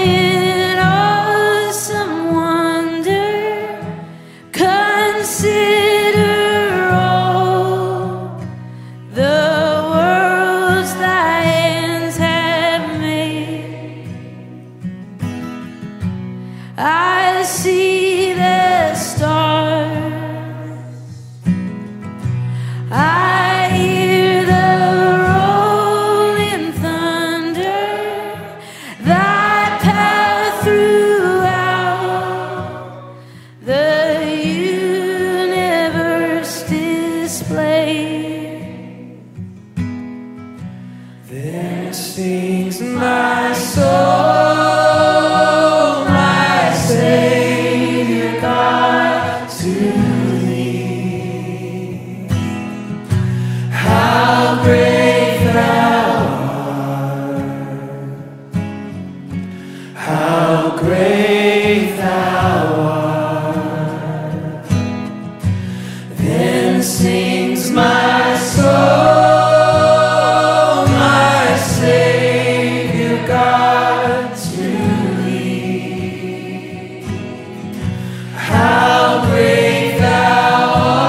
in awesome wonder, consider all the worlds thy hands have made. I see the stars, I hear the rolling thunder, thy path throughout the universe displayed. Then sings my soul, my Savior God, to thee. How great thou art, how great thou art. Then sings my soul, my Savior God, to thee. How great thou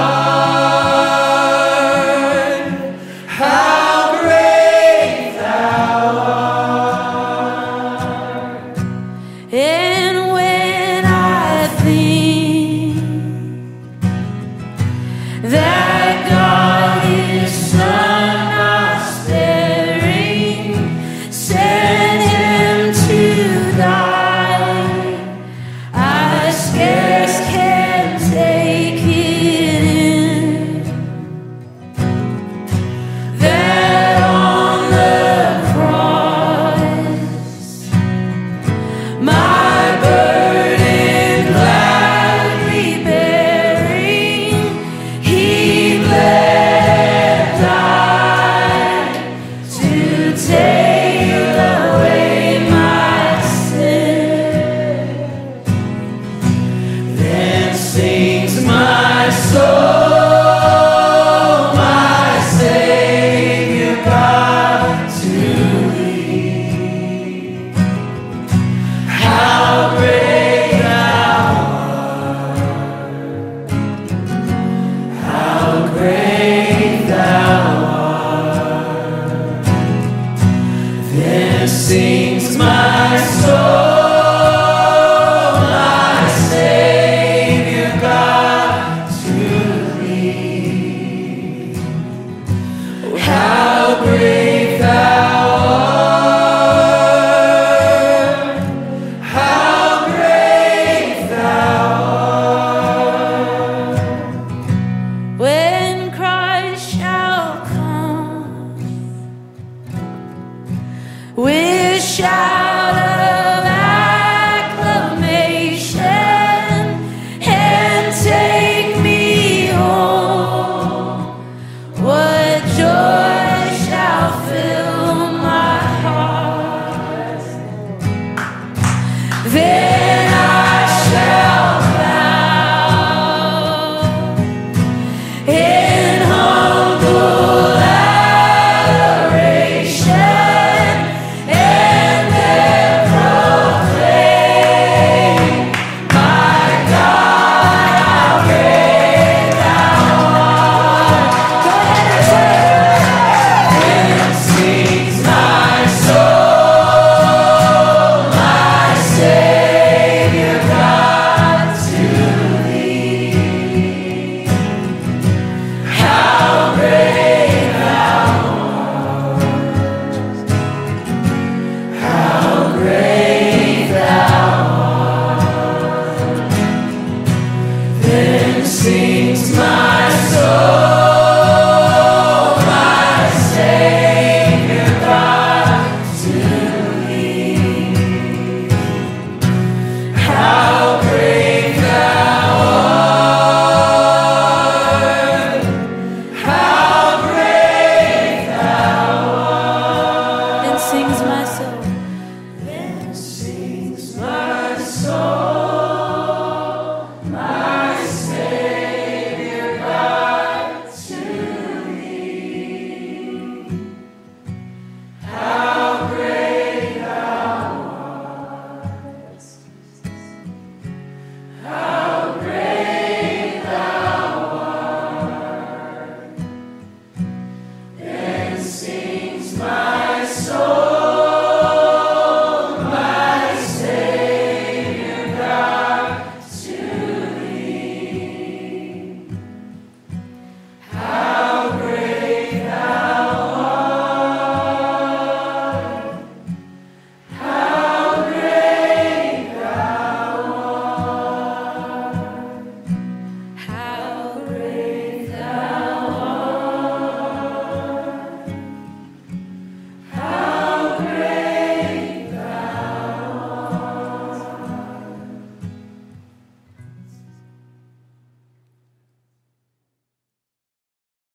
art, how great thou art. And when I think that God His Son not sparing sent Him to die, I scarce can take it in that on the cross my burden gladly bearing, He bled and died to take away my sin. Then sings my soul, my Savior God, to thee. How great thou art, how great thou art. Then sings my soul, my Savior God, to thee. How great thou art, how great thou art. When Christ shall come with shout of acclamation and take me home, what joy shall fill my heart.